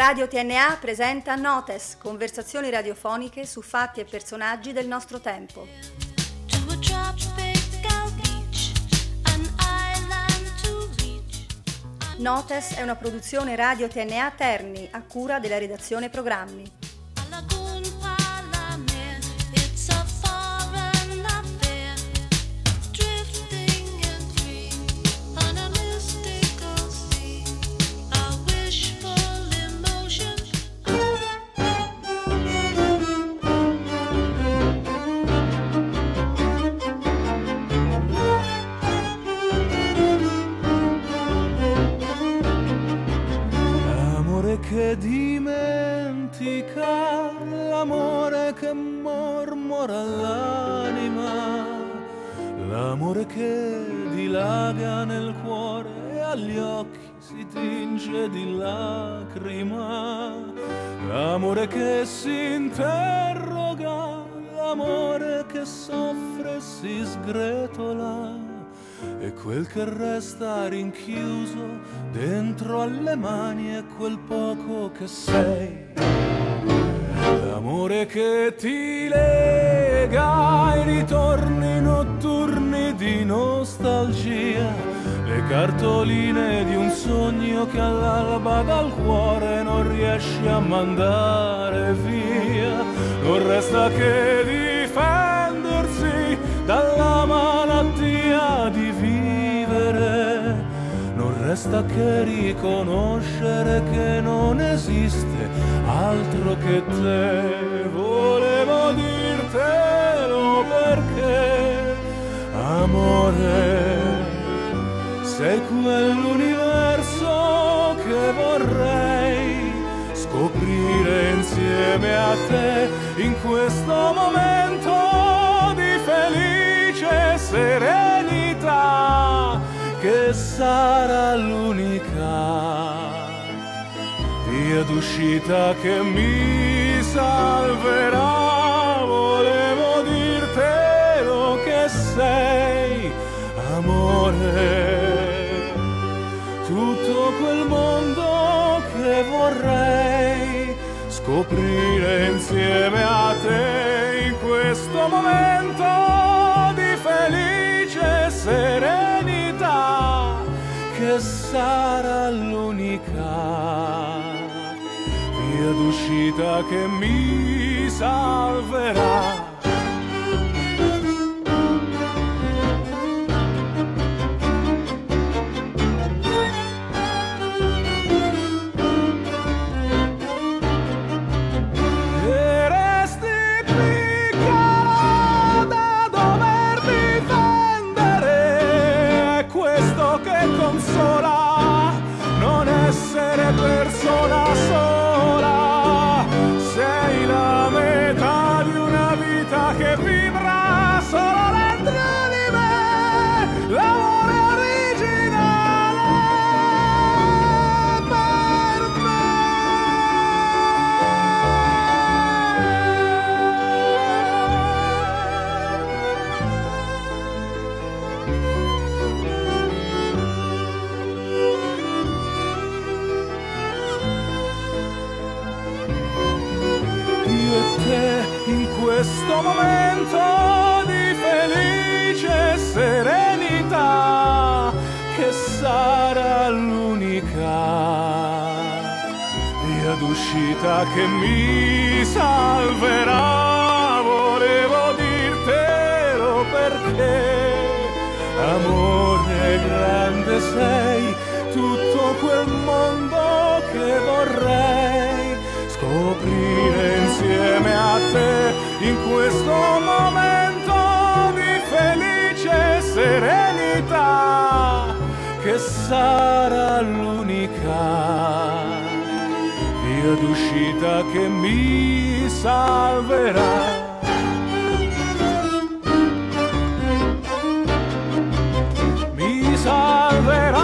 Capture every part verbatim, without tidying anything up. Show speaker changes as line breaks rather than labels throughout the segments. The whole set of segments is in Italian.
Radio T N A presenta Notes, conversazioni radiofoniche su fatti e personaggi del nostro tempo. Notes è una produzione Radio T N A Terni, a cura della redazione programmi.
Che dimentica, l'amore che mormora l'anima, l'amore che dilaga nel cuore e agli occhi si tinge di lacrima, l'amore che si interroga, l'amore che soffre e si sgretola, e quel che resta rinchiuso dentro alle mani è quel poco che sei. L'amore che ti lega ai ritorni notturni di nostalgia, le cartoline di un sogno che all'alba dal cuore non riesci a mandare via. Non resta che difendersi dalla malattia di vivere, non resta che riconoscere che non esiste altro che te. Volevo dirtelo perché, amore, sei quell'universo che vorrei scoprire insieme a te in questo momento di felice serenità, che sarà l'unica via d'uscita che mi salverà. Volevo dirtelo che sei, amore, tutto quel mondo che vorrei scoprire insieme a te in questo momento di felice serenità, che sarà l'unica via d'uscita che mi salverà. Persona sola, sei la metà di una vita che vibra solo dentro di me, l'amore originale per in questo momento di felice serenità, che sarà l'unica via d'uscita che mi salverà. Volevo dirtelo perché, amore grande, sei tutto quel mondo che vorrei scoprire insieme a te in questo momento di felice serenità, che sarà l'unica via d'uscita che mi salverà. Mi salverà.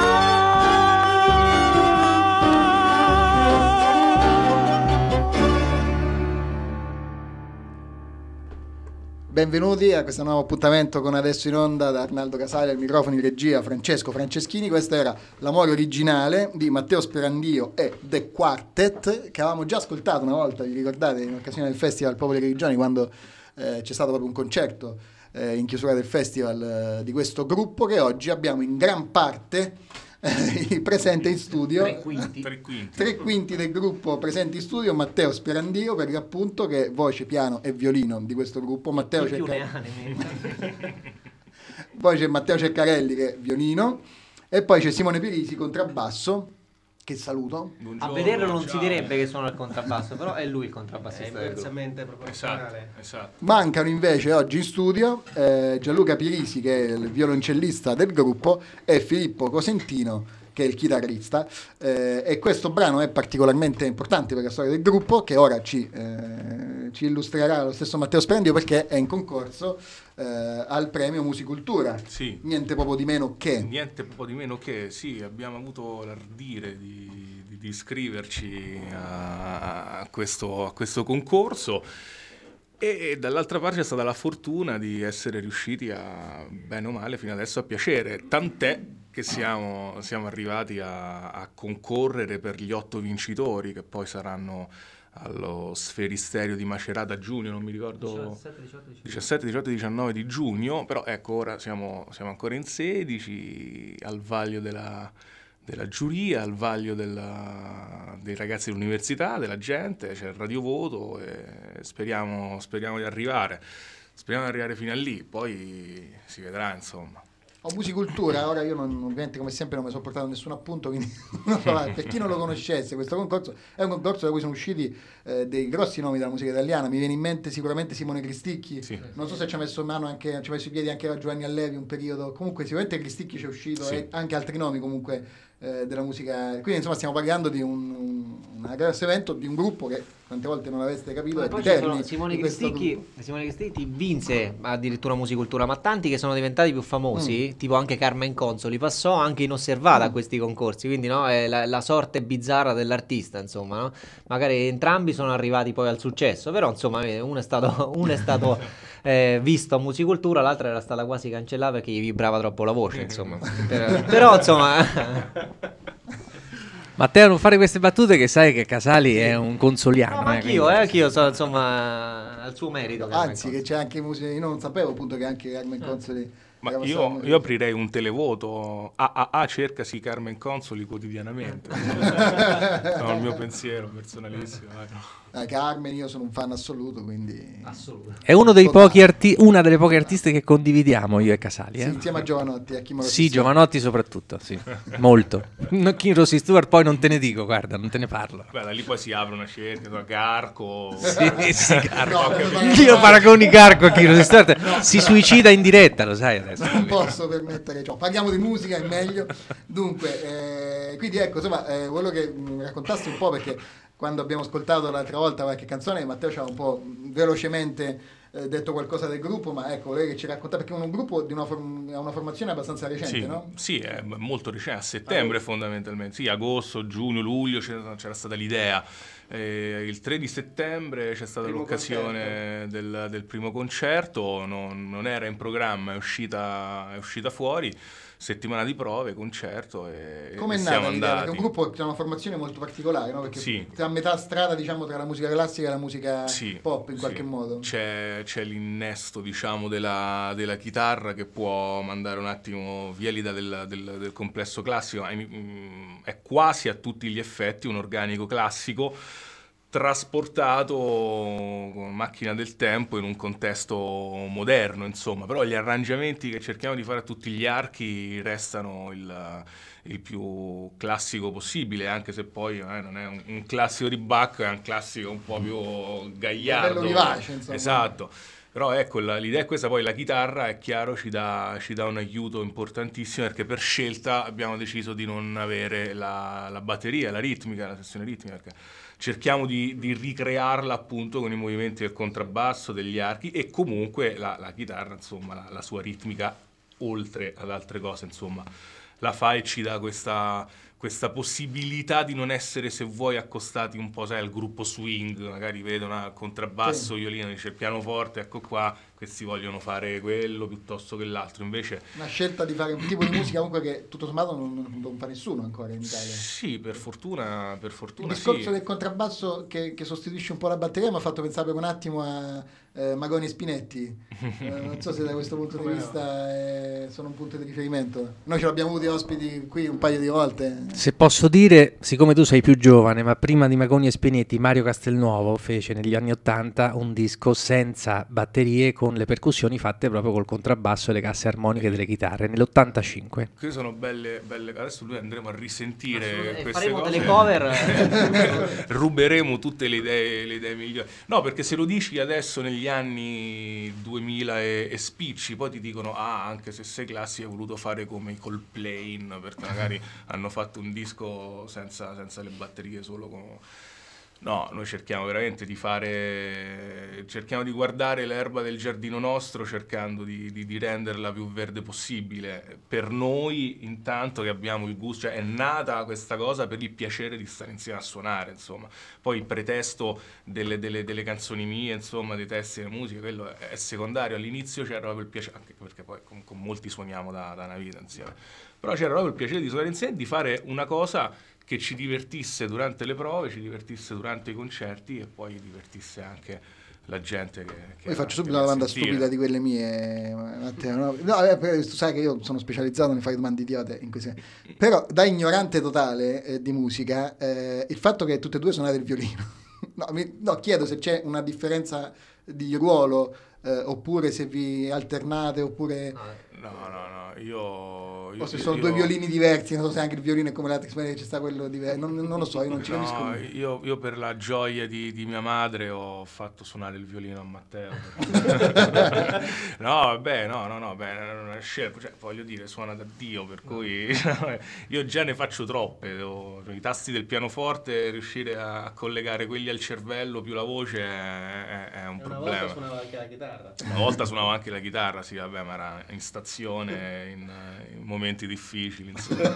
Benvenuti a questo nuovo appuntamento con Adesso in Onda da Arnaldo Casali al microfono di regia Francesco Franceschini. Questa era l'amore originale di Matteo Sperandio e The Quartet, che avevamo già ascoltato una volta, vi ricordate, in occasione del Festival Popoli e Religioni, quando eh, c'è stato proprio un concerto eh, in chiusura del festival eh, di questo gruppo, che oggi abbiamo in gran parte eh, presente in studio.
Tre quinti.
Tre quinti.
Tre quinti del gruppo presenti in studio. Matteo Sperandio, per l'appunto, che è voce, piano e violino di questo gruppo. Matteo
più
Cecca...
ne
Poi c'è Matteo Ceccarelli, che è violino, e poi c'è Simone Pirisi, contrabbasso, che saluto.
A vederlo non ciao. Si direbbe che suona il contrabbasso, però è lui il contrabbassista. È
inversamente proporzionale.
Esatto, esatto.
Mancano invece oggi in studio eh, Gianluca Pirisi, che è il violoncellista del gruppo, e Filippo Cosentino, che è il chitarrista, eh, e questo brano è particolarmente importante per la storia del gruppo, che ora ci, eh, ci illustrerà lo stesso Matteo Sperandio, perché è in concorso eh, al premio Musicultura.
Sì.
Niente proprio di meno che.
Niente proprio di meno che, sì, abbiamo avuto l'ardire di, di, di iscriverci a, a, questo, a questo concorso. E dall'altra parte c'è stata la fortuna di essere riusciti a, bene o male, fino adesso a piacere, tant'è che siamo, siamo arrivati a, a concorrere per gli otto vincitori, che poi saranno allo Sferisterio di Macerata a giugno, non mi ricordo, diciassette, diciotto, diciannove di giugno, però ecco, ora siamo, siamo ancora in sedici, al vaglio della... della giuria, al vaglio della, dei ragazzi dell'università, della gente, c'è il radiovoto e speriamo, speriamo di arrivare, speriamo di arrivare fino a lì, poi si vedrà, insomma.
Ho Musicultura, ora io non, ovviamente come sempre non mi sono portato nessun appunto, quindi per chi non lo conoscesse, questo concorso è un concorso da cui sono usciti eh, dei grossi nomi della musica italiana. Mi viene in mente sicuramente Simone Cristicchi, sì. Non so se ci ha messo in mano anche, ci ha messo i piedi anche la Giovanni Allevi un periodo, comunque sicuramente Cristicchi c'è uscito, sì. E anche altri nomi comunque eh, della musica, quindi insomma stiamo parlando di un, un, un grosso evento, di un gruppo che tante volte non aveste capito.
Ma poi sono Simone Cristicchi, Simone Cristicchi vinse addirittura Musicultura, ma tanti che sono diventati più famosi, mm. tipo anche Carmen Consoli, passò anche inosservata mm. a questi concorsi, quindi no, è la, la sorte bizzarra dell'artista, insomma, no? Magari entrambi sono arrivati poi al successo, però insomma uno è stato, uno è stato eh, visto a Musicultura, l'altra era stata quasi cancellata perché gli vibrava troppo la voce, insomma. però, però insomma
Matteo, non fare queste battute, che sai che Casali sì. è un consoliano.
No, ma anch'io, eh, anch'io so, insomma, al suo merito.
Anzi, che c'è anche musica, io non sapevo appunto che anche Carmen Consoli.
Ma io, io aprirei un televoto. A A A cercasi Carmen Consoli quotidianamente. No, il mio pensiero personalissimo.
Eh, Carmen, io sono un fan assoluto, quindi
assoluto.
È uno dei pochi arti- una delle poche artiste che condividiamo io e Casali. Eh?
Sì, insieme a Giovanotti, a Kim Rossi.
Sì, Giovanotti soprattutto, sì, molto. Kim Rossi Stewart poi non te ne dico, guarda, non te ne parlo.
Guarda, lì poi si apre una cerchia, Garco.
Sì, sì, Garco. No, io paragoni Garco a Kim Rossi Stewart, no. Si suicida in diretta, lo sai adesso.
Non posso permettere ciò. Parliamo di musica, è meglio. Dunque, eh, quindi ecco, insomma, eh, quello che mi raccontassi un po', perché quando abbiamo ascoltato l'altra volta qualche canzone, Matteo ci ha un po' velocemente eh, detto qualcosa del gruppo, ma ecco, lei che ci racconta, perché è un gruppo di una, form- una formazione abbastanza recente,
sì,
no?
Sì, è molto recente, a settembre ah, fondamentalmente, sì, agosto, giugno, luglio c'era, c'era stata l'idea. Eh, il tre di settembre c'è stata primo l'occasione del, del primo concerto, non, non era in programma, è uscita, è uscita fuori. Settimana di prove, concerto e
come è nata l'idea? Perché è un gruppo che ha una formazione molto particolare, no? Perché
sì.
a metà strada, diciamo, tra la musica classica e la musica
sì,
pop in
sì.
qualche modo.
C'è, c'è l'innesto, diciamo, della, della chitarra che può mandare un attimo via l'idea del, del, del complesso classico. È quasi a tutti gli effetti un organico classico trasportato con macchina del tempo in un contesto moderno, insomma, però gli arrangiamenti che cerchiamo di fare a tutti gli archi restano il, il più classico possibile, anche se poi eh, non è un, un classico di Bach, è un classico un po' più gagliardo,
bello vivace, insomma.
Esatto. Però ecco, la, l'idea è questa, poi la chitarra è chiaro ci dà, ci dà un aiuto importantissimo, perché per scelta abbiamo deciso di non avere la, la batteria, la ritmica, la sezione ritmica, perché cerchiamo di, di ricrearla appunto con i movimenti del contrabbasso, degli archi, e comunque la, la chitarra, insomma, la, la sua ritmica, oltre ad altre cose, insomma, la fa e ci dà questa, questa possibilità di non essere, se vuoi, accostati un po', sai, al gruppo swing, magari vedono ah, contrabbasso, sì. violino, dice il pianoforte, ecco qua, questi vogliono fare quello piuttosto che l'altro, invece...
Una scelta di fare un tipo di musica comunque che tutto sommato non, non fa nessuno ancora in Italia.
Sì, per fortuna, per fortuna
Il discorso
sì.
del contrabbasso che, che sostituisce un po' la batteria mi ha fatto pensare per un attimo a eh, Magoni e Spinetti. Eh, non so se da questo punto di vista eh, sono un punto di riferimento. Noi ce l'abbiamo avuti ospiti qui un paio di volte.
Se posso dire, siccome tu sei più giovane, ma prima di Magoni e Spinetti, Mario Castelnuovo fece negli anni ottanta un disco senza batterie con le percussioni fatte proprio col contrabbasso e le casse armoniche delle chitarre nell'ottantacinque.
Queste sono belle, belle. Adesso noi andremo a risentire queste
faremo
cose.
delle cover.
Ruberemo tutte le idee, le idee migliori. No, perché se lo dici adesso negli anni duemila e, e spicci, poi ti dicono ah, anche se sei classico hai voluto fare come i Coldplay, perché magari hanno fatto un disco senza, senza le batterie, solo con... No, noi cerchiamo veramente di fare, cerchiamo di guardare l'erba del giardino nostro cercando di, di, di renderla più verde possibile. Per noi, intanto che abbiamo il gusto, cioè è nata questa cosa per il piacere di stare insieme a suonare, insomma. Poi il pretesto delle, delle, delle canzoni mie, insomma, dei testi e delle musiche, quello è secondario. All'inizio c'era proprio il piacere, anche perché poi con, con molti suoniamo da, da una vita insieme, però c'era proprio il piacere di suonare insieme e di fare una cosa che ci divertisse durante le prove, ci divertisse durante i concerti e poi divertisse anche la gente che... che
poi faccio subito una domanda stupida di quelle mie, Matteo, no? No, eh, tu sai che io sono specializzato nel fare domande idiote in questi... Però da ignorante totale eh, di musica, eh, il fatto che tutte e due suonate il violino, no, mi, no, chiedo se c'è una differenza di ruolo eh, oppure se vi alternate oppure...
No, no, no, io... io
o se sono
io,
due violini diversi, non so se anche il violino è come l'altro, c'è sta quello diverso, non, non lo so, io non ci
no,
capisco.
Io, io per la gioia di, di mia madre ho fatto suonare il violino a Matteo. No, vabbè, no, no, no, beh, non è scelta, cioè, voglio dire, suona da Dio, per cui io già ne faccio troppe, devo, i tasti del pianoforte, riuscire a collegare quelli al cervello più la voce è, è, è un
Una
problema.
volta suonava anche la chitarra.
Una volta suonavo anche la chitarra, sì, vabbè, ma era in stazione, in, in momenti difficili, insomma,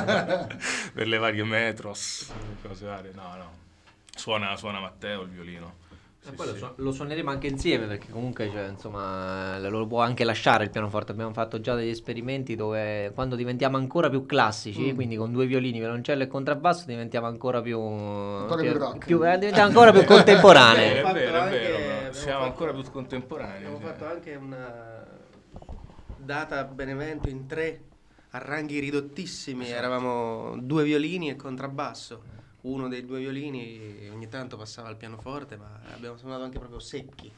per le varie metros, cose varie. No, no, suona, suona Matteo il violino. Sì,
poi
sì.
lo, lo suoneremo anche insieme, perché comunque cioè, insomma lo può anche lasciare il pianoforte. Abbiamo fatto già degli esperimenti dove quando diventiamo ancora più classici, mm. quindi con due violini, violoncello e contrabbasso, diventiamo ancora più,
ancora
più,
più rock,
più, eh, diventiamo ancora più contemporanei.
È vero, è vero,
anche,
siamo
fatto,
ancora più contemporanei.
Abbiamo
sì.
fatto anche una data a Benevento in tre a ranghi ridottissimi, esatto. Eravamo due violini e contrabbasso. Uno dei due violini ogni tanto passava al pianoforte, ma abbiamo suonato anche proprio secchi.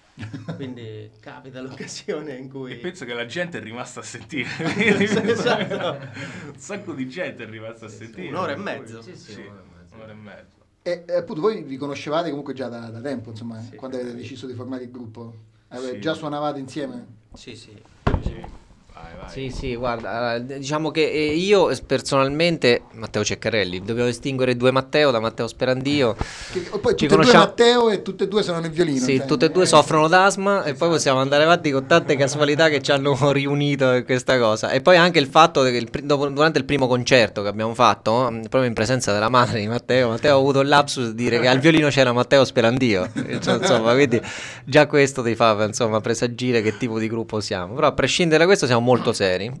Quindi capita l'occasione in cui...
E penso che la gente è rimasta a sentire.
Esatto.
Un sacco di gente è rimasta a sentire.
Un'ora e mezzo.
Sì, sì, un'ora e mezzo.
E appunto voi vi conoscevate comunque già da, da tempo, insomma,
sì,
quando avete deciso di formare il gruppo? Avete
sì.
già suonavate insieme?
Sì, sì.
sì. Vai, vai.
Sì, sì, guarda, diciamo che io personalmente, Matteo Ceccarelli, dovevo distinguere due Matteo da Matteo Sperandio.
Che, poi
Ci
tutte
conosciamo...
e due Matteo e tutte e due sono nel violino.
Sì,
cioè.
tutte e due soffrono d'asma, esatto. E poi possiamo andare avanti con tante casualità che ci hanno riunito in questa cosa. E poi anche il fatto che il, dopo, durante il primo concerto che abbiamo fatto, proprio in presenza della madre di Matteo, Matteo ha avuto il lapsus di dire che al violino c'era Matteo Sperandio. Insomma, quindi già questo ti fa, insomma, presagire che tipo di gruppo siamo. Però a prescindere da questo siamo molto seri.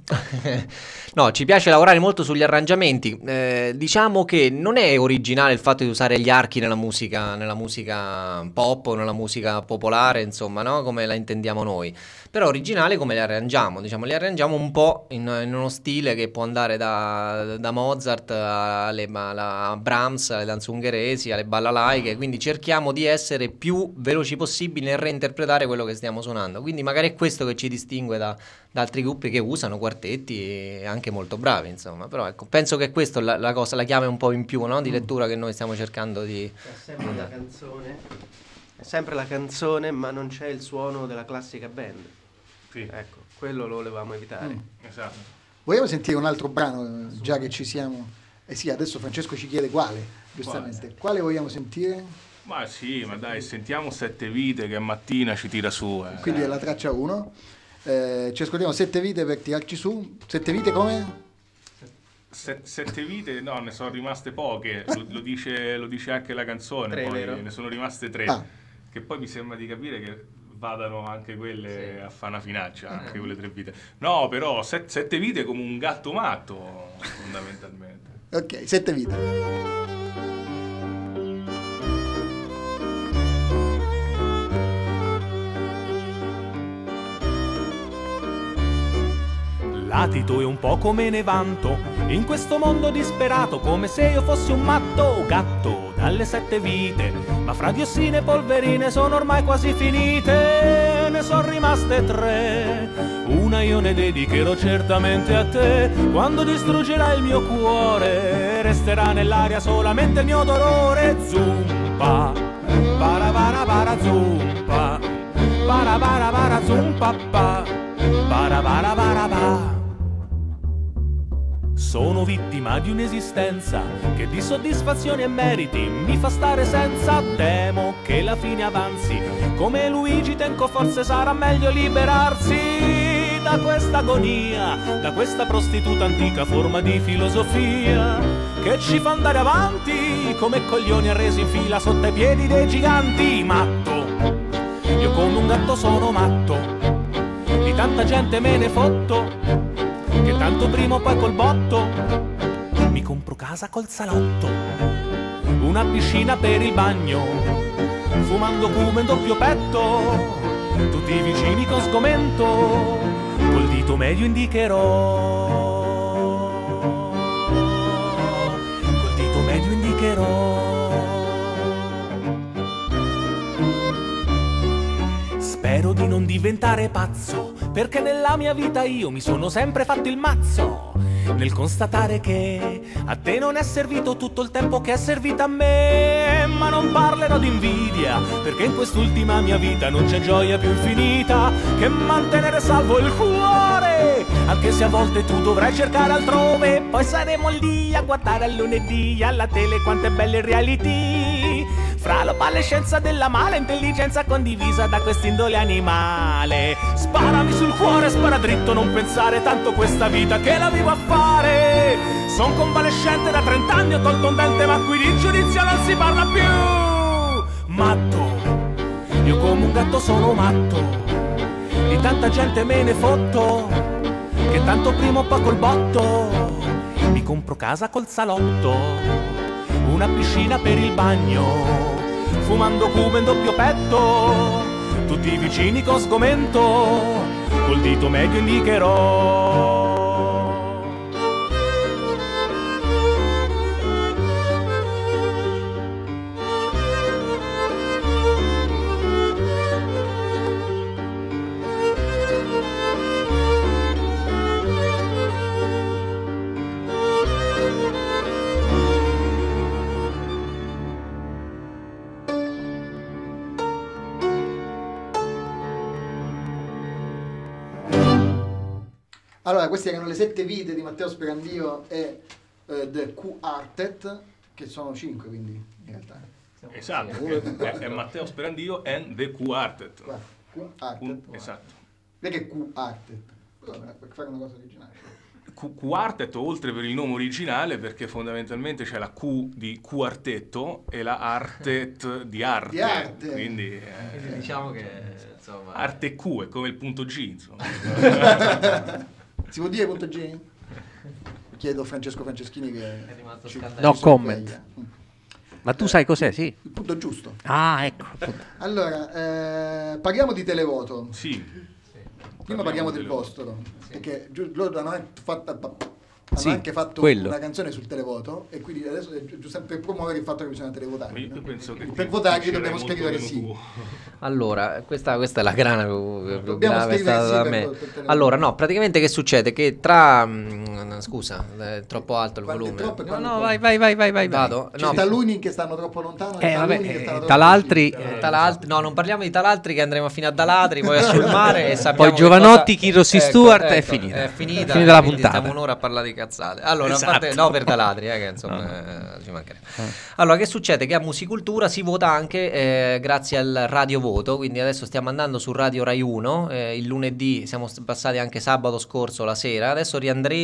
No, ci piace lavorare molto sugli arrangiamenti. Eh, diciamo che non è originale il fatto di usare gli archi nella musica, nella musica pop o nella musica popolare, insomma, no? Come la intendiamo noi. Però originale come li arrangiamo, diciamo, li arrangiamo un po' in, in uno stile che può andare da, da Mozart alle, alla Brahms, alle danze ungheresi, alle ballalaiche, quindi cerchiamo di essere più veloci possibili nel reinterpretare quello che stiamo suonando. Quindi magari è questo che ci distingue da, da altri gruppi che usano quartetti anche molto bravi, insomma. Però ecco, penso che questa è la, la cosa, la chiave un po' in più, no? Di lettura che noi stiamo cercando di...
È sempre la canzone, è sempre la canzone, ma non c'è il suono della classica band.
Sì.
Ecco, quello lo volevamo evitare.
Mm.
Esatto.
Vogliamo sentire un altro brano, già che ci siamo? Eh sì, adesso Francesco ci chiede quale, giustamente. Quale, quale vogliamo sentire?
Ma sì, ma dai, sentiamo Sette Vite che mattina ci tira su. Eh.
Quindi è la traccia uno. Eh, ci ascoltiamo Sette Vite per tirarci su. Sette Vite come?
Se, sette vite, no, ne sono rimaste poche, lo, lo, dice, lo dice anche la canzone,
Tre,
poi
vero?
ne sono rimaste tre,
Ah.
che poi mi sembra di capire che vadano anche quelle
Sì.
a fare una finaccia, anche quelle tre vite. No, però set, sette vite come un gatto matto, fondamentalmente.
Ok, sette vite.
Latito e un poco me ne vanto in questo mondo disperato, come se io fossi un matto gatto dalle sette vite, ma fra diossine e polverine sono ormai quasi finite, ne sono rimaste tre, una io ne dedicherò certamente a te, quando distruggerai il mio cuore resterà nell'aria solamente il mio dolore. Zumpa, para para para zumpa, para para para zumpa pa, para para para pa. Sono vittima di un'esistenza che di soddisfazioni e meriti mi fa stare senza. Temo che la fine avanzi, come Luigi Tenco forse sarà meglio liberarsi da questa agonia, da questa prostituta antica forma di filosofia che ci fa andare avanti come coglioni arresi in fila sotto i piedi dei giganti. Matto, io come un gatto sono matto, di tanta gente me ne fotto, che tanto prima o poi col botto mi compro casa col salotto, una piscina per il bagno, fumando cume in doppio petto, tutti i vicini con sgomento, col dito medio indicherò, col dito medio indicherò. Spero di non diventare pazzo, perché nella mia vita io mi sono sempre fatto il mazzo nel constatare che a te non è servito tutto il tempo che è servito a me. Ma non parlerò di invidia, perché in quest'ultima mia vita non c'è gioia più infinita che mantenere salvo il cuore, anche se a volte tu dovrai cercare altrove. Poi saremo lì a guardare al lunedì alla tele quante belle reality, fra l'opalescenza della mala intelligenza condivisa da quest'indole animale. Sparami sul cuore, spara dritto, non pensare tanto questa vita che la vivo a fare. Son convalescente da trent'anni, ho tolto un dente ma qui di giudizio non si parla più. Matto, io come un gatto sono matto, di tanta gente me ne fotto, che tanto prima o poi col botto mi compro casa col salotto, una piscina per il bagno, fumando cubo in doppio petto, tutti i vicini con sgomento, col dito medio indicherò.
Allora, queste erano le sette vite di Matteo Sperandio e eh, The Quartet, che sono cinque, quindi in realtà.
Esatto, è, è Matteo Sperandio and The Quartet.
Quartet.
Esatto.
Perché Quartet? Per fare una cosa originale.
Quartet, oltre per il nome originale, perché fondamentalmente c'è la Q di quartetto e la artet di arte.
Di arte.
Quindi, eh,
Quindi diciamo che insomma
arte Q è come il punto G, insomma.
Si può dire punto G? Chiedo a Francesco Franceschini che
è rimasto
ci-
scandalo.
No
ci
comment.
sorveglia.
Ma tu sai cos'è, sì?
Il punto giusto.
Ah, ecco.
Allora, eh, parliamo di televoto.
Sì.
Prima parliamo del
del
vostro, perché giu- loro hanno anche fatto, hanno
Sì,
anche fatto
quello.
una canzone sul televoto e quindi adesso è giu- giusto per promuovere il fatto che bisogna televotare.
Io
no?
penso che
Per
ti-
votarli
ti
dobbiamo
uscirei
scrivere
molto
sì.
meno
Allora, questa, questa è la grana più, più
Dobbiamo
grave è
scrivere
stata
sì
da
per-
me.
per televoto.
Allora, no, praticamente che succede? Che tra... mh, scusa, è troppo alto il
Quando è
volume.
troppo e
No,
quando
no,
è
vai,
poco.
vai, vai, vai, vai.
Vado?
Ci
No,
sta taluni che stanno troppo lontano e
Eh,
taluni
vabbè,
che
eh,
stanno troppo
talaltri-
vicini.
Eh, Talaltri- no, non parliamo di Talaltri che andremo fino a Dalatri, poi sul mare e sappiamo
Poi
che
Giovanotti,
cosa-
Chirossi Stewart, è
ecco,
finita.
È finita,
Finita la
quindi
puntata.
Stiamo un'ora a parlare di cazzate. Allora, a
Esatto.
parte, no, per Dalatri, eh, che insomma eh, ci mancherebbe. Allora, che succede? Che a Musicultura si vota anche eh, grazie al radiovoto, quindi adesso stiamo andando su Radio Rai uno, eh, il lunedì siamo st- passati anche sabato scorso la sera, adesso riandremo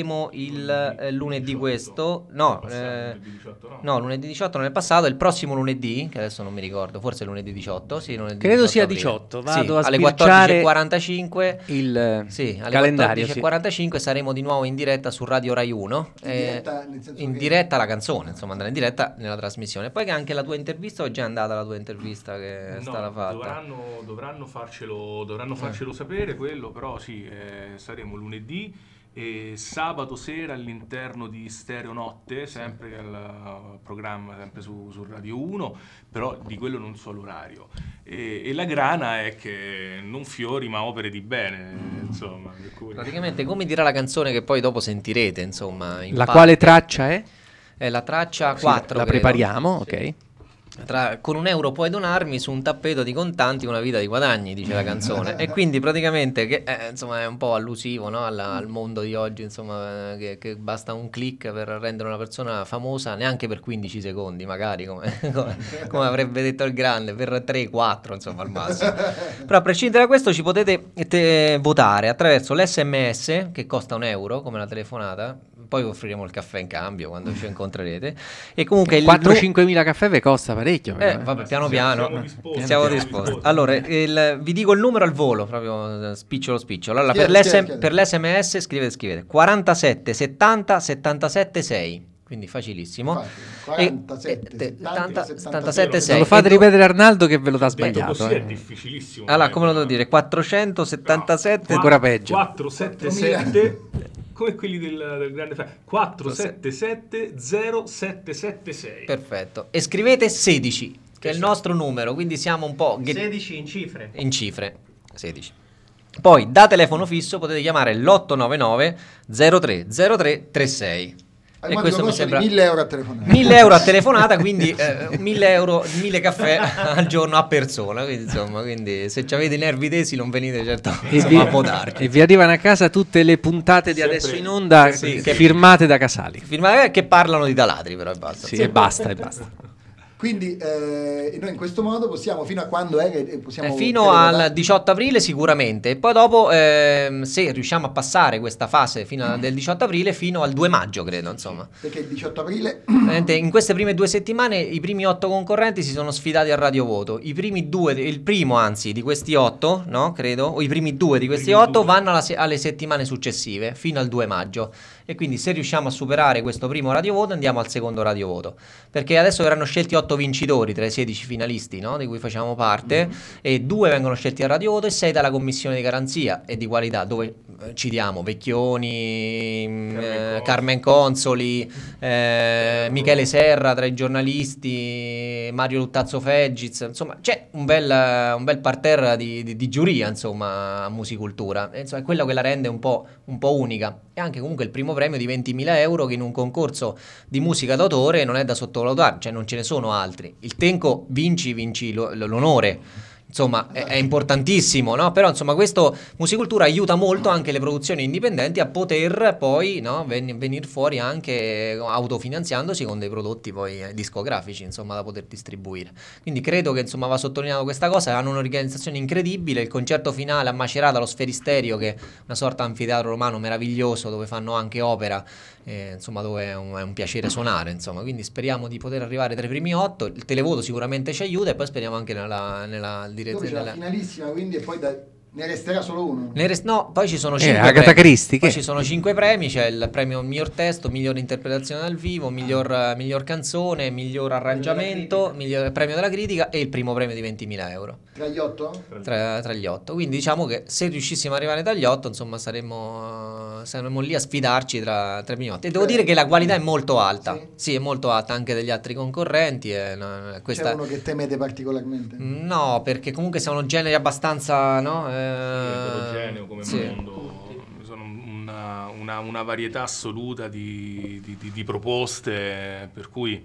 il eh, lunedì questo, no, eh,
lunedì diciotto, no.
no, lunedì diciotto non è passato, il prossimo lunedì, che adesso non mi ricordo, forse è lunedì diciotto, sì, lunedì
Credo sia
aprile.
diciotto,
Sì,
vado a
alle
sbirciare
quattordici e quarantacinque
il eh,
Sì, alle
calendario.
quattordici e
Sì.
quarantacinque saremo di nuovo in diretta su Radio Rai uno.
In
eh,
diretta, nel senso
in
che-
diretta la canzone, insomma, andare in diretta nella trasmissione. Poi che anche la tua intervista, o è già andata la tua intervista che è
No,
stata fatta?
Dovranno, dovranno farcelo, dovranno farcelo sapere quello, però sì, eh, saremo lunedì e sabato sera all'interno di Stereo Notte, sempre al programma, sempre su, su Radio uno, però di quello non so l'orario. E, e la grana è che non fiori ma opere di bene, insomma. Per cui...
Praticamente come dirà la canzone che poi dopo sentirete, insomma. in
La
parte.
quale traccia è?
È la traccia
Sì,
quattro,
la
credo.
prepariamo, ok.
Tra- con un euro puoi donarmi su un tappeto di contanti una vita di guadagni, dice la canzone. E quindi praticamente che eh, insomma è un po' allusivo, no? Alla- al mondo di oggi, insomma, eh, che, che basta un click per rendere una persona famosa, neanche per quindici secondi magari, come, come- come avrebbe detto il grande, per tre quattro insomma al massimo. Però a prescindere da questo ci potete te- votare attraverso l'esse emme esse che costa un euro come la telefonata. Poi vi offriremo il caffè in cambio quando ci incontrerete. E comunque il
quattro
nu-
cinque mila caffè vi costa parecchio.
eh,
però, eh.
vabbè, piano
Siamo-
piano.
siamo disposti,
Siamo
siamo
disposti.
disposti.
Allora, il- vi dico il numero al volo, proprio eh, spicciolo spicciolo. Allora,
Chiaro,
per, l'S-
chiaro, chiaro.
per l'esse emme esse scrivete, scrivete quarantasette settanta settantasette sei. Quindi facilissimo.
Facile. quarantasette,
E- e-
settanta,
settantasette sei.
Non lo fate
E do-
ripetere Arnaldo che ve lo dà
Detto
sbagliato.
così è
eh.
difficilissimo.
Allora,
eh,
come lo devo
però.
dire? quattrocentosettantasette.
Ancora peggio.
quattrocentosettantasette come quelli del, del grande fa- quattrocentosettantasette zero sette sette sei.
Perfetto. E scrivete sedici, che è il nostro numero, quindi siamo un po' ghe-
sedici in cifre.
in cifre. sedici. Poi da telefono fisso potete chiamare l'otto nove nove zero tre zero tre tre sei.
Al
E questo mi sembra
mille euro a telefonare.
mille euro a telefonata, quindi eh, mille euro, mille caffè al giorno a persona. Quindi, insomma, quindi se avete i nervi tesi non venite certo
E vi,
insomma, a votarci.
e vi arrivano a casa tutte le puntate di
Sempre-
adesso in onda
Sì,
che-
che-
firmate da Casali.
Firmate che parlano di taladri, però e basta.
Sì, e basta, e basta.
Quindi eh, noi in questo modo possiamo, fino a quando è che possiamo...
Eh, fino
telefonare?
al diciotto aprile sicuramente, e poi dopo ehm, se riusciamo a passare questa fase fino al del diciotto aprile fino al due maggio credo, insomma.
Perché il diciotto aprile...
Veramente, in queste prime due settimane i primi otto concorrenti si sono sfidati a radiovoto. I primi due, il primo anzi di questi otto, no? Credo, o i primi due di questi
primi
otto
due.
vanno alla se- alle settimane successive, fino al due maggio. E quindi se riusciamo a superare questo primo radiovoto andiamo al secondo radiovoto. Perché adesso verranno scelti otto vincitori tra i sedici finalisti, no? Di cui facciamo parte, e due vengono scelti a radiovoto e sei dalla commissione di garanzia e di qualità, dove eh, ci diamo Vecchioni, mh, eh, Carmen Consoli, eh, Michele Serra tra i giornalisti, Mario Luttazzo Feggiz, insomma c'è un bel, un bel parterre di, di, di giuria, insomma, a Musicultura. E, insomma, è quello che la rende un po', un po' unica. E anche comunque il primo premio di ventimila euro che in un concorso di musica d'autore non è da sottovalutare, cioè non ce ne sono altri. Il Tenco vinci, vinci lo- l'onore. Insomma, è, è importantissimo, no? Però, insomma, questo Musicultura aiuta molto anche le produzioni indipendenti a poter poi, no, ven- venire fuori anche autofinanziandosi con dei prodotti poi eh, discografici, insomma, da poter distribuire. Quindi credo che, insomma, va sottolineato questa cosa. Hanno un'organizzazione incredibile. Il concerto finale a Macerata, allo Sferisterio, che è una sorta di anfiteatro romano meraviglioso dove fanno anche opera, eh, insomma, dove è un, è un piacere suonare, insomma. Quindi speriamo di poter arrivare tra i primi otto. Il televoto sicuramente ci aiuta e poi speriamo anche nella, nella
Dopo
direzione.
c'è la
Nella...
finalissima, quindi e poi da- ne resterà solo uno.
Ne rest- no, poi ci sono
Eh,
cinque
Agatha
premi.
Christie,
Poi
che?
ci sono cinque premi, c'è il premio miglior testo, miglior interpretazione dal vivo, miglior, eh, miglior canzone, miglior arrangiamento, miglior premio della critica e il primo premio di ventimila euro
Tra gli otto?
tra, tra gli otto. Quindi diciamo che se riuscissimo ad arrivare dagli otto, insomma, saremmo, saremmo lì a sfidarci tra, tra i primi otto. E devo
Eh,
dire che la qualità è molto alta.
sì?
Sì, è molto alta anche degli altri concorrenti. E, no, questa...
C'è uno che temete particolarmente?
No, perché comunque sono generi abbastanza, no? Eh,
eterogeneo come
sì.
mondo, sono una, una, una varietà assoluta di, di, di, di proposte, per cui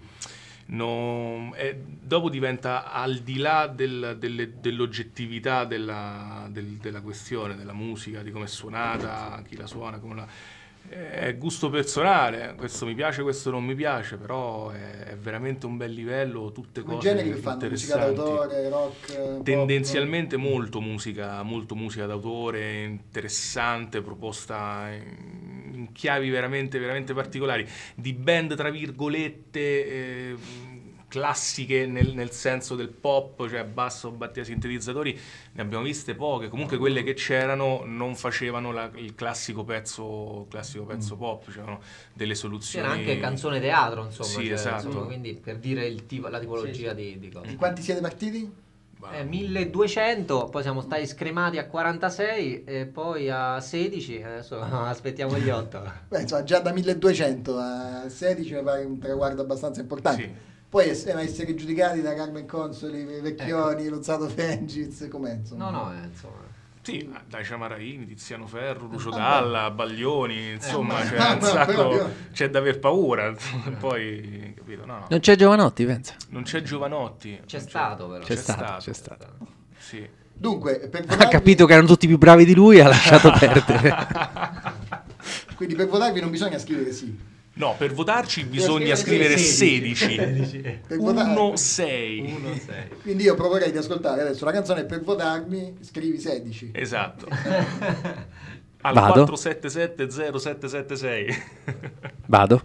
non, è, dopo diventa al di là del, delle, dell'oggettività della, del, della questione, della musica, di come è suonata, chi la suona, come la... È gusto personale, questo mi piace, questo non mi piace, però è, è veramente un bel livello, tutte
I
cose
generi che fanno? Musica
interessanti.
d'autore, rock, pop?
Tendenzialmente molto musica, molto musica d'autore, interessante, proposta in, in in chiavi veramente, veramente particolari, di band tra virgolette eh, classiche nel, nel senso del pop, cioè basso, batteria, sintetizzatori, ne abbiamo viste poche. Comunque quelle che c'erano non facevano la, il classico pezzo classico pezzo mm. pop, c'erano delle soluzioni.
C'era anche canzone teatro, insomma.
Sì,
cioè,
esatto.
insomma, quindi per dire il tipo, la tipologia
sì, sì.
Di, di cose.
In quanti siete partiti?
Eh, milleduecento, poi siamo stati scremati a quarantasei e poi a sedici, adesso aspettiamo gli otto.
Beh, insomma, già da milleduecento a sedici mi pare un traguardo abbastanza importante.
Sì.
Poi essere, essere giudicati da Carmen Consoli, Vecchioni, ecco. Luzzato Fengiz, com'è insomma?
No, no, eh, insomma.
Sì, dai Ciamaraini, Tiziano Ferro, Lucio Dalla, Baglioni, insomma,
eh,
c'è,
no,
un
no,
sacco,
però...
c'è da aver paura, poi, capito? No, no.
Non c'è Giovanotti, pensa.
Non c'è Giovanotti.
C'è
non
stato, però.
C'è,
C'è
stato,
stato.
c'è stato.
Sì.
Dunque, per
Ha
votarvi...
capito che erano tutti più bravi di lui e ha lasciato perdere.
Quindi per votarvi non bisogna scrivere sì.
No, per votarci bisogna scrivere sedici.
Per votarvi...
uno sei.
Quindi io proporrei di ascoltare adesso la canzone Per votarmi, scrivi sedici.
Esatto. Al
Vado.
quattro sette sette zero sette sette sei.
Vado.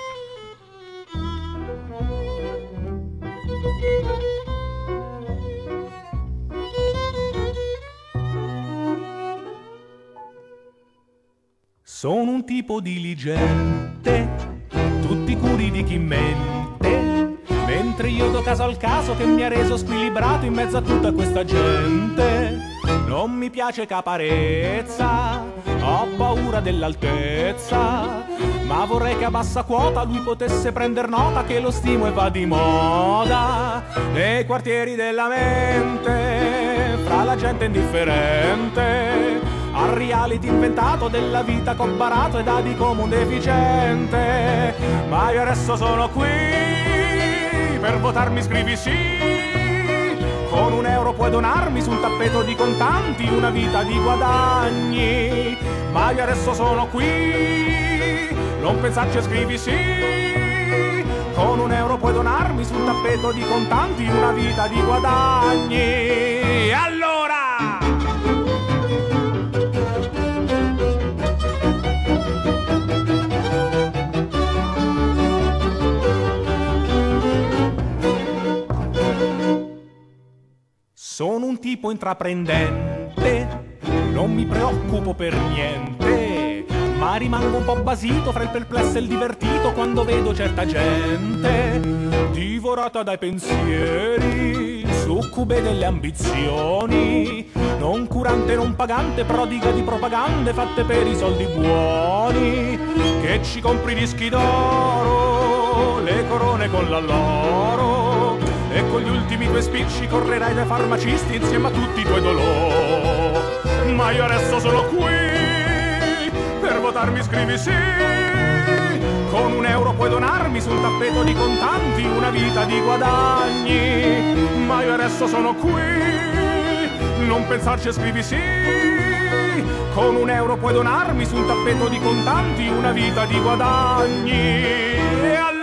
Sono un tipo diligente, tutti curi di chi mente, mentre io do caso al caso che mi ha reso squilibrato in mezzo a tutta questa gente. Non mi piace caparezza, ho paura dell'altezza, ma vorrei che a bassa quota lui potesse prender nota che lo stimo e va di moda nei quartieri della mente, fra la gente indifferente, al reality inventato della vita che ho barato ed di come un deficiente. Ma io adesso sono qui, per votarmi scrivi sì, con un euro puoi donarmi su un tappeto di contanti una vita di guadagni. Ma io adesso sono qui, non pensarci e scrivi sì, con un euro puoi donarmi su un tappeto di contanti una vita di guadagni. Allora sono un tipo intraprendente, non mi preoccupo per niente, ma rimango un po' basito fra il perplesso e il divertito quando vedo certa gente divorata dai pensieri, succube delle ambizioni, non curante, non pagante, prodiga di propagande fatte per i soldi buoni, che ci compri i dischi d'oro, le corone con l'alloro, e con gli ultimi tuoi spicci correrai dai farmacisti insieme a tutti i tuoi dolori. Ma io adesso sono qui, per votarmi scrivi sì, con un euro puoi donarmi su un tappeto di contanti una vita di guadagni. Ma io adesso sono qui, non pensarci e scrivi sì, con un euro puoi donarmi su un tappeto di contanti una vita di guadagni. E allora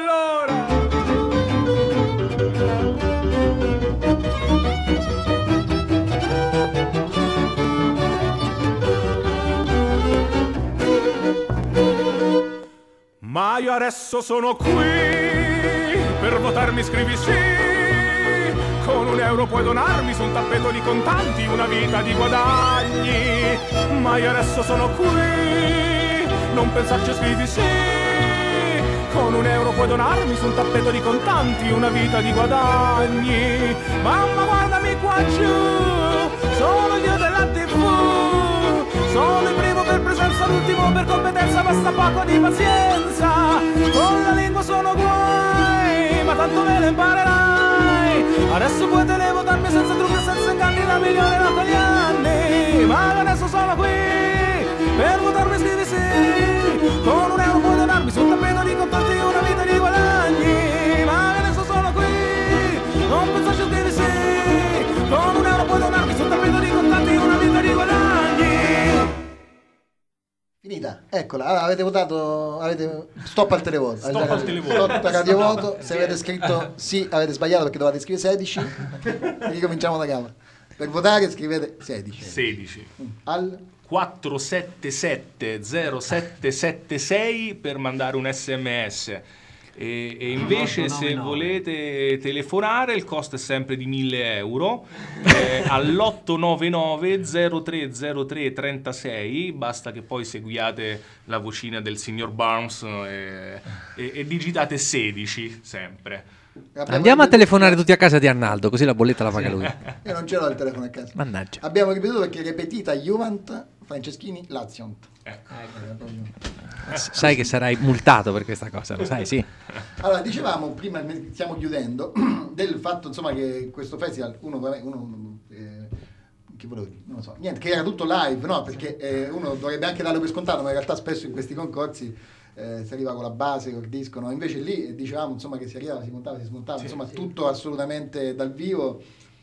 ma io adesso sono qui, per votarmi scrivi sì, con un euro puoi donarmi su un tappeto di contanti una vita di guadagni. Ma io adesso sono qui, non pensarci e scrivi sì, con un euro puoi donarmi su un tappeto di contanti una vita di guadagni. Mamma guardami qua giù, sono io della tivù, sono il primo per presenza, l'ultimo per competenza, basta poco di pazienza, con la lingua sono guai, ma tanto me lo imparerai, adesso puoi televotarmi senza trucchi e senza inganni da milioni da quegli anni. Ma adesso sono qui, per votarmi scrivi sì, con un euro puoi donarmi su un tappeto di contanti una vita di guadagni. Ma adesso sono qui, non pensarci a scrivi sì, con un euro puoi donarmi su un tappeto di contanti una vita di guadagni.
Finita, eccola, allora, avete votato, avete stop al televoto,
Stop al
avete,
televoto.
stop al radiovoto, se avete scritto sì avete sbagliato perché dovete scrivere sedici, e ricominciamo da capo. Per votare scrivete sedici.
sedici.
Al
quattro sette sette zero sette sette sei per mandare un sms. E, e invece se volete telefonare il costo è sempre di mille euro eh, all'otto nove nove zero tre zero tre trentasei, basta che poi seguiate la vocina del signor Barnes e, e, e digitate sedici sempre.
Abbiamo Andiamo a telefonare tutti a casa di Arnaldo, così la bolletta la paga lui.
Io non ce l'ho il telefono a casa.
Mannaggia.
Abbiamo ripetuto perché ripetita Juvent, Franceschini, Lazio.
Ecco.
Sai che sarai multato per questa cosa, lo sai, sì.
Allora, dicevamo prima, stiamo chiudendo, del fatto insomma che questo festival, uno, uno eh, che volevo dire, non lo so, niente, che era tutto live, no? Perché eh, uno dovrebbe anche darlo per scontato, ma in realtà spesso in questi concorsi eh, si arriva con la base, col disco, no? Invece lì dicevamo insomma che si arrivava, si montava, si smontava, sì, insomma sì. Tutto assolutamente dal vivo.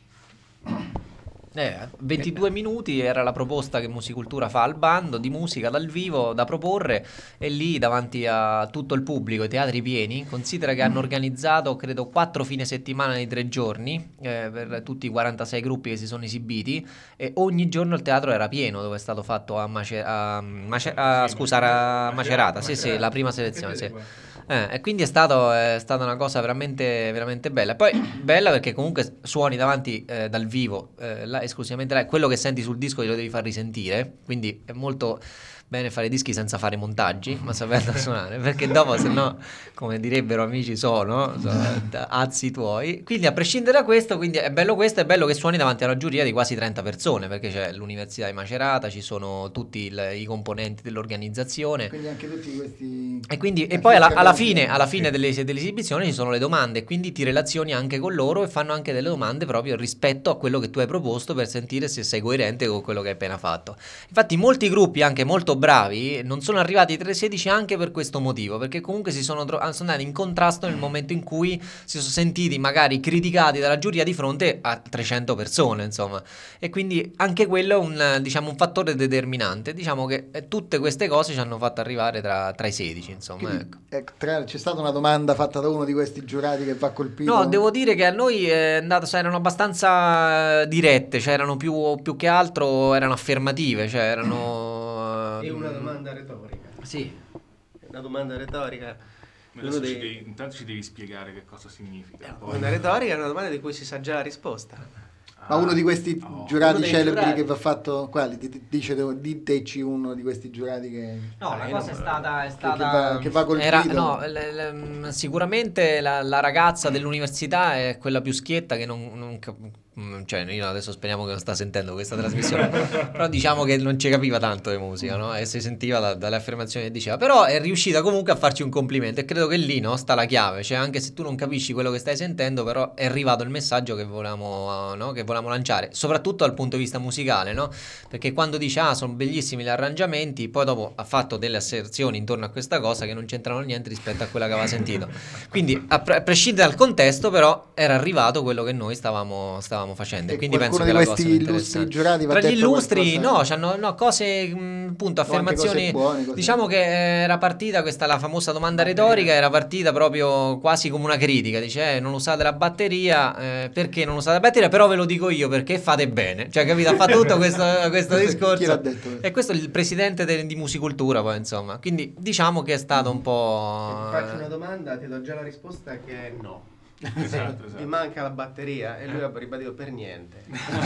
Eh, ventidue minuti era la proposta che Musicultura fa al bando di musica dal vivo da proporre, e lì davanti a tutto il pubblico, i teatri pieni. Considera che hanno organizzato credo quattro fine settimana di tre giorni eh, per tutti i quarantasei gruppi che si sono esibiti, e ogni giorno il teatro era pieno, dove è stato fatto a, Mace- a, Mace- a, scusa, a Macerata, sì sì, la prima selezione, sì. Eh, e quindi è, stato, è stata una cosa veramente, veramente bella. Poi bella perché comunque suoni davanti eh, dal vivo, eh, là, esclusivamente là, quello che senti sul disco lo devi far risentire, quindi è molto bene fare dischi senza fare montaggi, ma sapendo suonare, perché dopo se no, come direbbero amici sono, sono azzi tuoi. Quindi a prescindere da questo, quindi è bello questo, è bello che suoni davanti a una giuria di quasi trenta persone, perché c'è l'Università di Macerata, ci sono tutti il, i componenti dell'organizzazione.
Quindi anche tutti questi...
E, quindi, e poi alla, alla fine, alla fine delle, dell'esibizione ci sono le domande, quindi ti relazioni anche con loro e fanno anche delle domande proprio rispetto a quello che tu hai proposto, per sentire se sei coerente con quello che hai appena fatto. Infatti molti gruppi, anche molto bravi, non sono arrivati ai tre sedici anche per questo motivo, perché comunque si sono, tro- sono andati in contrasto nel momento in cui si sono sentiti magari criticati dalla giuria di fronte a trecento persone, insomma, e quindi anche quello è un, diciamo, un fattore determinante. Diciamo che eh, tutte queste cose ci hanno fatto arrivare tra, tra i sedici, insomma. Quindi, ecco.
Ecco, tra, c'è stata una domanda fatta da uno di questi giurati che va colpito?
No, devo dire che a noi è andato, cioè, erano abbastanza dirette, cioè erano più, più che altro erano affermative, cioè erano...
È una domanda retorica.
Sì.
Una domanda retorica.
Adesso dei... ci devi, intanto ci devi spiegare che cosa significa.
Una domanda retorica è una domanda di cui si sa già la risposta.
Ma uno di questi
oh.
giurati celebri giurati. Che va fatto, quali? Dice, diteci uno di questi giurati che...
No, la cosa è stata... È stata
che, va, che va colpito.
Era, no, le, le, sicuramente la, la ragazza dell'università è quella più schietta che non... non cioè io adesso speriamo che non sta sentendo questa trasmissione, però diciamo che non ci capiva tanto di musica, no? E si sentiva da, dalle affermazioni che diceva, però è riuscita comunque a farci un complimento, e credo che lì, no, sta la chiave, cioè anche se tu non capisci quello che stai sentendo, però è arrivato il messaggio che volevamo, no? Che volevamo lanciare, soprattutto dal punto di vista musicale, no? Perché quando dice ah sono bellissimi gli arrangiamenti, poi dopo ha fatto delle asserzioni intorno a questa cosa che non c'entrano niente rispetto a quella che aveva sentito, quindi a, pre- a prescindere dal contesto però era arrivato quello che noi stavamo, stavamo facendo, e quindi penso che la cosa sia interessante.
Giurati
tra gli illustri no, c'hanno no, cose mh, appunto affermazioni buone, diciamo che era partita questa la famosa domanda retorica, era partita proprio quasi come una critica, dice eh, non usate la batteria, eh, perché non usate la batteria, però ve lo dico io perché fate bene, cioè capito, ha fatto tutto questo, questo discorso.
Chi l'ha detto?
E questo è il presidente de, di Musicultura poi, insomma, quindi diciamo che è stato un po'...
Se ti faccio una domanda ti do già la risposta che è no.
Esatto, esatto.
Ti manca la batteria, e lui ha ribadito per niente.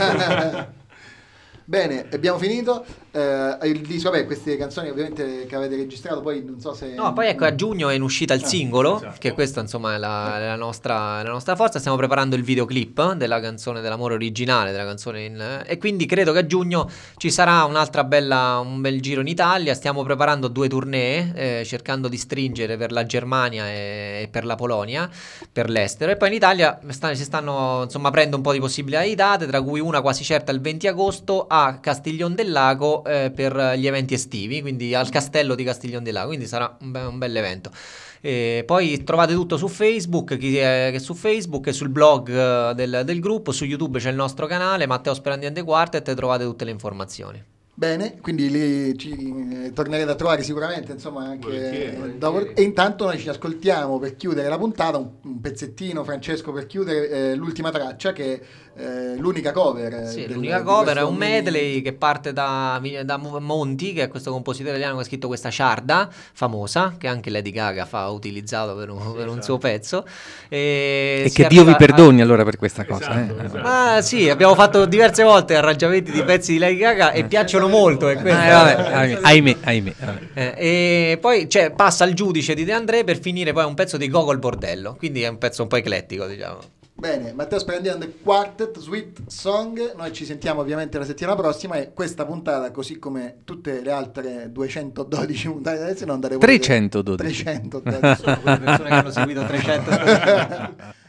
Bene, abbiamo finito. Eh, il disco, vabbè, queste canzoni ovviamente che avete registrato, poi non so se...
No, poi ecco, a giugno è in uscita il
ah,
singolo,
esatto.
Che questa insomma è la, è la, nostra, la nostra forza. Stiamo preparando il videoclip della canzone dell'amore originale, della canzone in, e quindi credo che a giugno ci sarà un'altra bella, un bel giro in Italia. Stiamo preparando due tournée, eh, cercando di stringere per la Germania e, e per la Polonia, per l'estero. E poi in Italia sta, si stanno insomma aprendo un po' di possibilità di date, tra cui una quasi certa il venti agosto a Castiglion del Lago eh, per gli eventi estivi, quindi al castello di Castiglion del Lago, quindi sarà un, be- un bel evento. E poi trovate tutto su Facebook, chi è che su Facebook e sul blog uh, del, del gruppo, su YouTube c'è il nostro canale Matteo Sperandi and the Quartet, e trovate tutte le informazioni.
Bene, quindi lì ci eh, tornerete a trovare sicuramente, insomma, anche
volentieri,
dopo. E intanto noi ci ascoltiamo per chiudere la puntata un, un pezzettino, Francesco, per chiudere eh, l'ultima traccia che eh, l'unica cover.
Sì,
del,
l'unica cover è un
mini...
medley che parte da, da Monti, che è questo compositore italiano che ha scritto questa ciarda famosa, che anche Lady Gaga fa, ha utilizzato per un, sì, per un esatto. suo pezzo. E,
e che Dio vi perdoni a... allora per questa cosa.
Esatto,
eh?
esatto.
Ma sì, abbiamo fatto diverse volte arrangiamenti di pezzi di Lady Gaga e piacciono molto. E
eh, vabbè, ahimè, ahimè.
Eh, e poi cioè, passa al giudice di De André per finire poi un pezzo di Gogol Bordello, quindi è un pezzo un po' eclettico, diciamo.
Bene, Matteo Sparandiano del Quartet, Sweet Song. Noi ci sentiamo ovviamente la settimana prossima e questa puntata, così come tutte le altre duecentododici puntate, adesso non andare
trecentododici
trecentododici
sono quelle persone che hanno seguito trecento